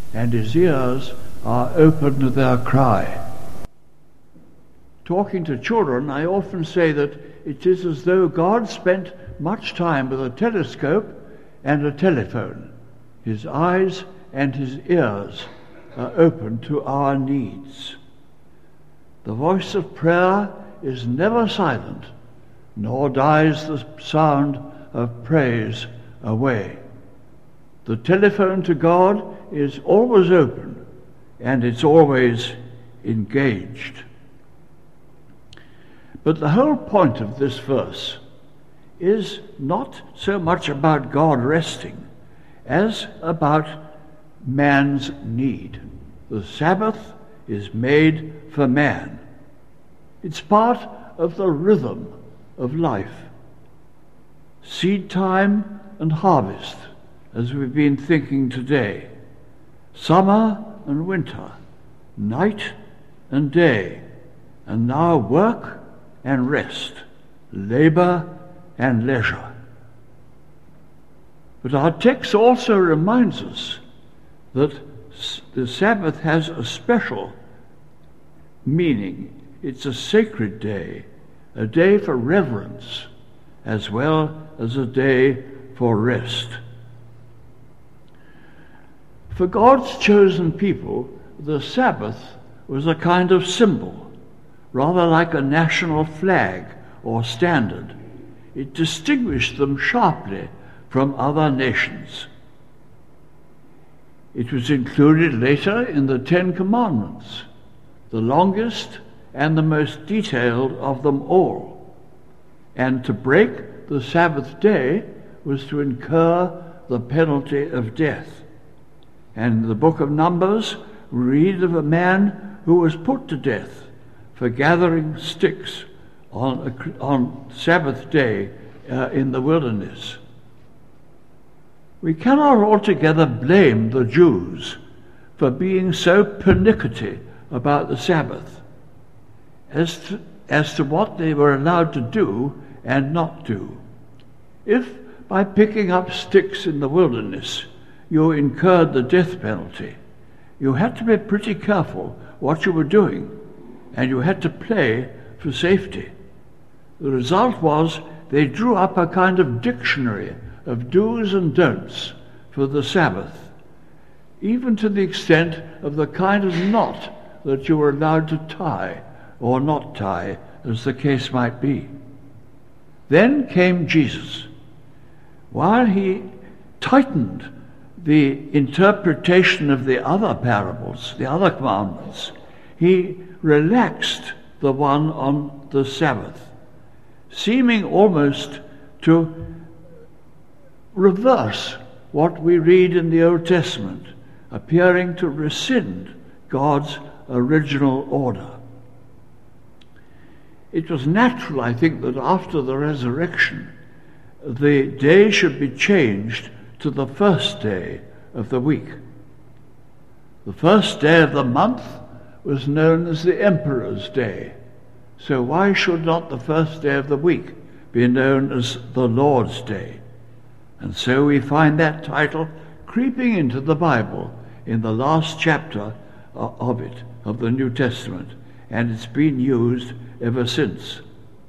and his ears are open to their cry. Talking to children, I often say that it is as though God spent much time with a telescope and a telephone. His eyes and his ears are open to our needs. The voice of prayer is never silent, nor dies the sound of praise away. The telephone to God is always open, and it's always engaged. But the whole point of this verse is not so much about God resting as about man's need. The Sabbath is made for man. It's part of the rhythm of life. Seed time and harvest, as we've been thinking today. Summer and winter, night and day, and now work and rest, labor and leisure. But our text also reminds us that the Sabbath has a special meaning. It's a sacred day, a day for reverence, as well as a day for rest. For God's chosen people, the Sabbath was a kind of symbol, rather like a national flag or standard. It distinguished them sharply from other nations. It was included later in the Ten Commandments, the longest and the most detailed of them all. And to break the Sabbath day was to incur the penalty of death. And in the book of Numbers, we read of a man who was put to death for gathering sticks on Sabbath day in the wilderness. We cannot altogether blame the Jews for being so pernickety about the Sabbath as to what they were allowed to do and not do. If by picking up sticks in the wilderness you incurred the death penalty, you had to be pretty careful what you were doing, and you had to play for safety. The result was they drew up a kind of dictionary of do's and don'ts for the Sabbath, even to the extent of the kind of knot that you were allowed to tie or not tie, as the case might be. Then came Jesus. While he tightened the interpretation of the other parables, the other commandments, he relaxed the one on the Sabbath, seeming almost to reverse what we read in the Old Testament, appearing to rescind God's original order. It was natural, I think, that after the resurrection, the day should be changed to the first day of the week. The first day of the month was known as the Emperor's Day. So why should not the first day of the week be known as the Lord's Day? And so we find that title creeping into the Bible in the last chapter of the New Testament, and it's been used ever since.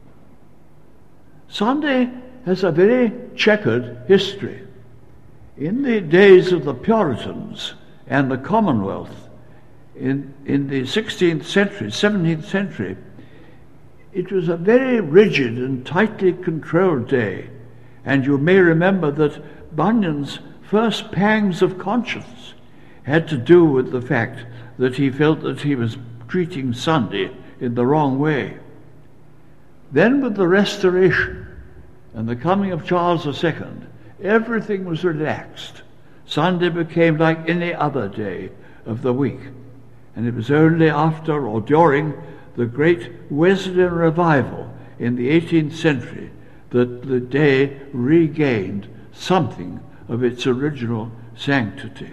Sunday has a very checkered history. In the days of the Puritans and the Commonwealth, in the 16th century, 17th century, it was a very rigid and tightly controlled day. And you may remember that Bunyan's first pangs of conscience had to do with the fact that he felt that he was treating Sunday in the wrong way. Then with the Restoration and the coming of Charles II, everything was relaxed. Sunday became like any other day of the week. And it was only after or during the great Wesleyan revival in the 18th century that the day regained something of its original sanctity.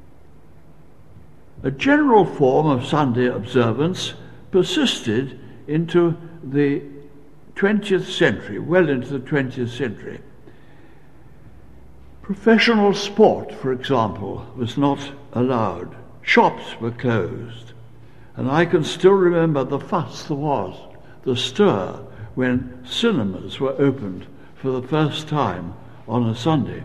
A general form of Sunday observance persisted into the 20th century, well into the 20th century. Professional sport, for example, was not allowed. Shops were closed. And I can still remember the fuss there was, the stir, when cinemas were opened for the first time on a Sunday.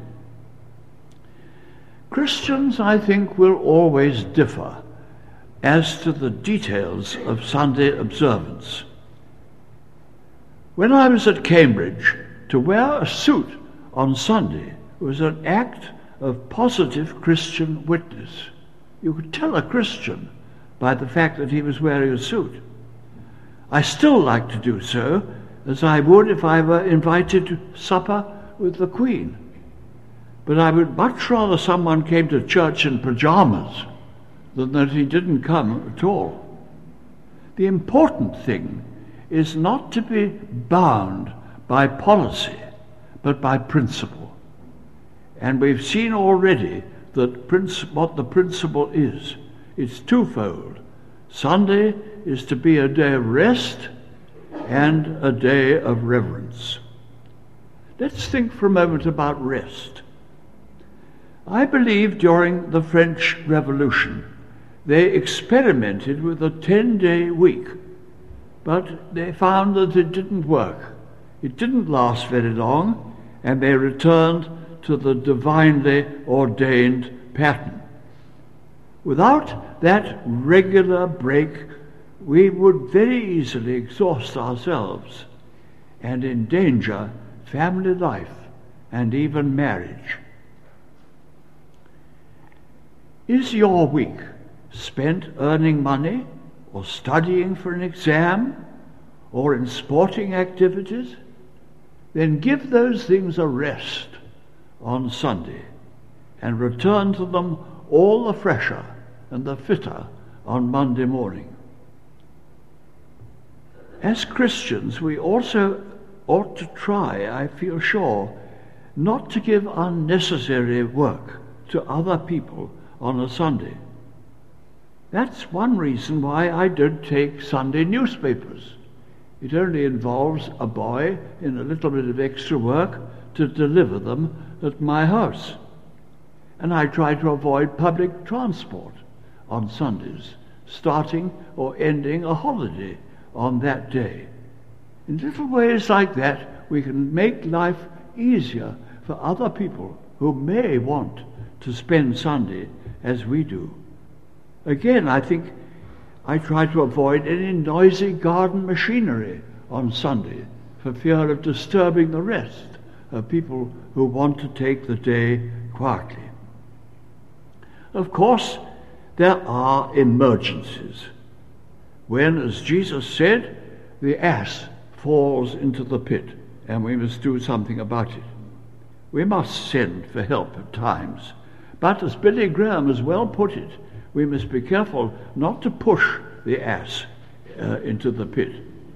Christians, I think, will always differ as to the details of Sunday observance. When I was at Cambridge, to wear a suit on Sunday was an act of positive Christian witness. You could tell a Christian by the fact that he was wearing a suit. I still like to do so, as I would if I were invited to supper with the Queen. But I would much rather someone came to church in pajamas than that he didn't come at all. The important thing is not to be bound by policy, but by principle. And we've seen already that what the principle is. It's twofold. Sunday is to be a day of rest and a day of reverence. Let's think for a moment about rest. I believe during the French Revolution they experimented with a 10-day week, but they found that it didn't work. It didn't last very long, and they returned to the divinely ordained pattern. Without that regular break, we would very easily exhaust ourselves and endanger family life and even marriage. Is your week spent earning money or studying for an exam or in sporting activities? Then give those things a rest on Sunday and return to them all the fresher and the fitter on Monday morning. As Christians, we also ought to try, I feel sure, not to give unnecessary work to other people on a Sunday. That's one reason why I don't take Sunday newspapers. It only involves a boy in a little bit of extra work to deliver them at my house. And I try to avoid public transport on Sundays, starting or ending a holiday on that day. In little ways like that, we can make life easier for other people who may want to spend Sunday as we do. Again, I think I try to avoid any noisy garden machinery on Sunday for fear of disturbing the rest of people who want to take the day quietly. Of course, there are emergencies. When, as Jesus said, the ass falls into the pit and we must do something about it. We must send for help at times. But as Billy Graham has well put it, we must be careful not to push the ass into the pit.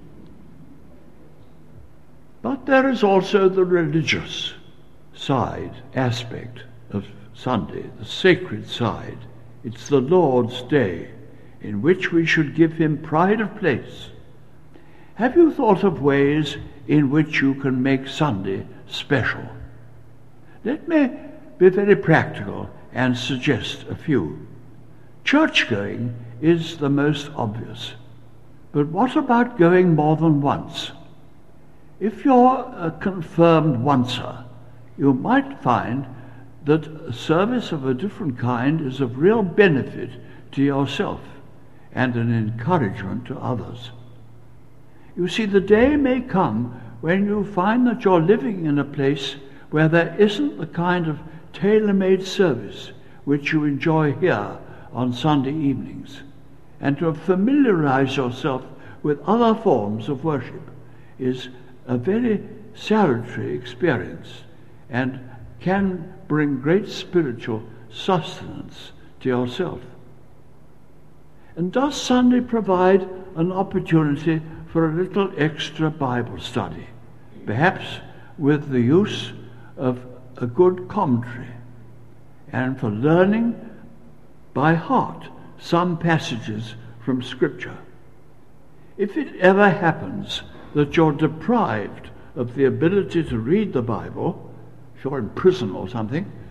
But there is also the religious aspect of Sunday, the sacred side. It's the Lord's day in which we should give him pride of place. Have you thought of ways in which you can make Sunday special? Let me be very practical and suggest a few. Church-going is the most obvious. But what about going more than once? If you're a confirmed oncer, you might find that a service of a different kind is of real benefit to yourself and an encouragement to others. You see, the day may come when you find that you're living in a place where there isn't the kind of tailor-made service which you enjoy here on Sunday evenings, and to familiarize yourself with other forms of worship is a very salutary experience and can bring great spiritual sustenance to yourself. And does Sunday provide an opportunity for a little extra Bible study, perhaps with the use of a good commentary, and for learning by heart some passages from Scripture? If it ever happens that you're deprived of the ability to read the Bible, if you're in prison or something,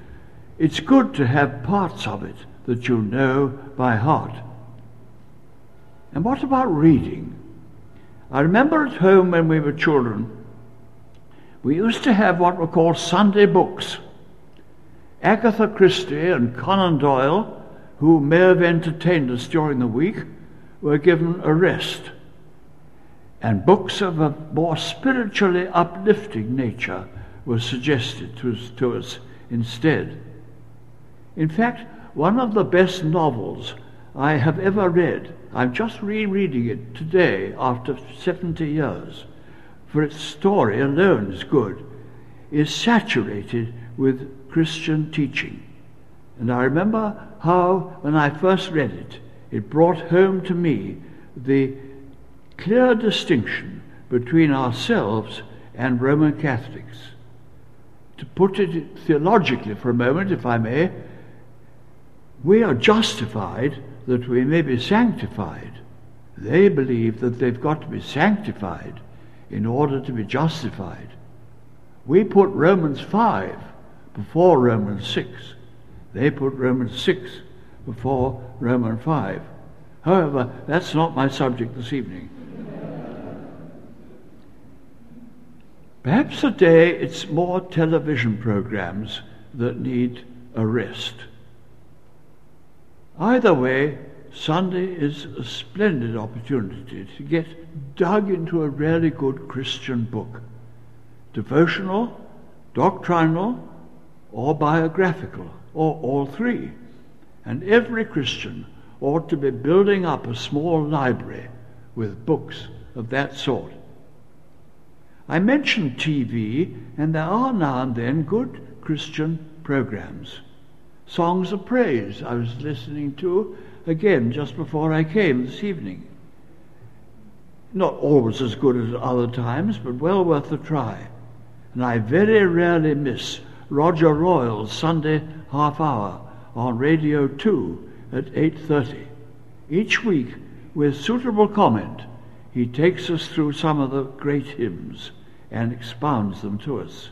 it's good to have parts of it that you know by heart. And what about reading? I remember at home when we were children, we used to have what were called Sunday books. Agatha Christie and Conan Doyle, who may have entertained us during the week, were given a rest. And books of a more spiritually uplifting nature were suggested to us instead. In fact, one of the best novels I have ever read, I'm just rereading it today after 70 years, for its story alone is good, is saturated with Christian teaching. And I remember how, when I first read it, it brought home to me the clear distinction between ourselves and Roman Catholics. To put it theologically for a moment, if I may, we are justified that we may be sanctified. They believe that they've got to be sanctified in order to be justified. We put Romans 5 before Romans 6. They put Romans 6 before Romans 5. However, that's not my subject this evening. Perhaps today it's more television programs that need a rest. Either way, Sunday is a splendid opportunity to get dug into a really good Christian book, devotional, doctrinal, or biographical, or all three. And every Christian ought to be building up a small library with books of that sort. I mentioned TV, and there are now and then good Christian programs. Songs of Praise I was listening to again just before I came this evening. Not always as good as other times, but well worth a try. And I very rarely miss Roger Royal's Sunday half hour on Radio 2 at 8:30. Each week, with suitable comment, he takes us through some of the great hymns and expounds them to us.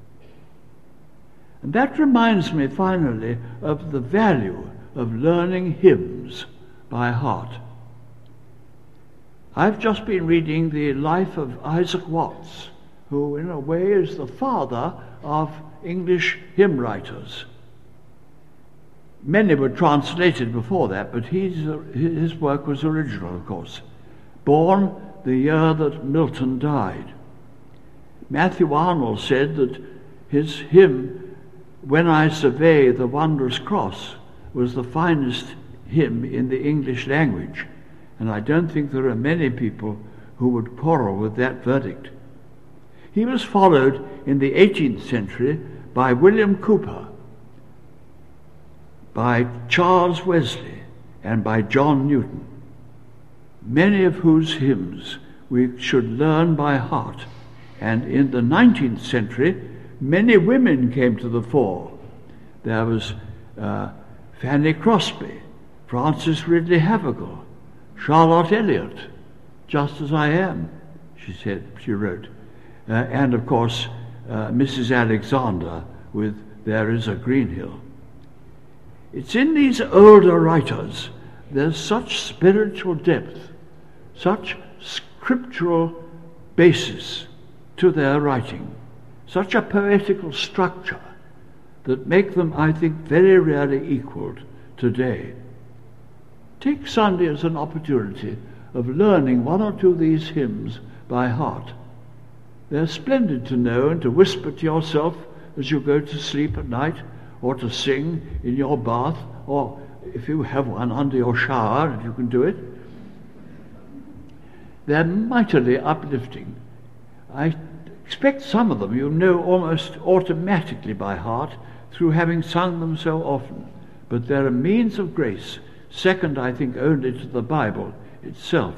And that reminds me finally of the value of learning hymns by heart. I've just been reading the life of Isaac Watts, who in a way is the father of English hymn writers. Many were translated before that, but his work was original, of course. Born the year that Milton died. Matthew Arnold said that his hymn, When I Survey the Wondrous Cross, was the finest hymn in the English language, and I don't think there are many people who would quarrel with that verdict. He was followed in the 18th century by William Cowper, by Charles Wesley, and by John Newton, many of whose hymns we should learn by heart. And in the 19th century, many women came to the fore. There was Fanny Crosby, Frances Ridley Havergal, Charlotte Elliott, Just As I Am, she wrote. And of course, Mrs. Alexander with There Is a Green Hill. It's in these older writers, there's such spiritual depth, such scriptural basis to their writing, such a poetical structure that make them, I think, very rarely equaled today. Take Sunday as an opportunity of learning one or two of these hymns by heart. They're splendid to know and to whisper to yourself as you go to sleep at night, or to sing in your bath, or if you have one under your shower, and you can do it. They're mightily uplifting. I expect some of them you know almost automatically by heart through having sung them so often, but they're a means of grace, second, I think, only to the Bible itself.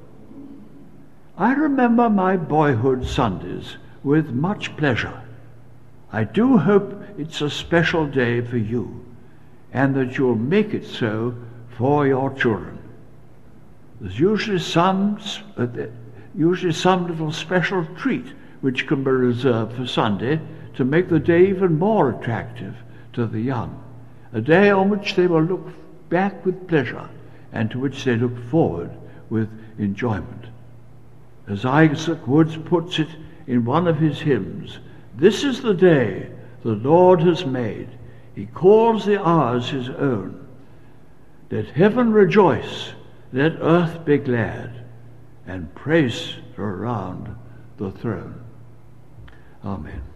I remember my boyhood Sundays with much pleasure. I do hope it's a special day for you, and that you'll make it so for your children. There's usually some little special treat which can be reserved for Sunday to make the day even more attractive to the young, a day on which they will look back with pleasure and to which they look forward with enjoyment. As Isaac Woods puts it in one of his hymns, "This is the day the Lord has made. He calls the hours his own. Let heaven rejoice, let earth be glad, and praise around the throne." Amen.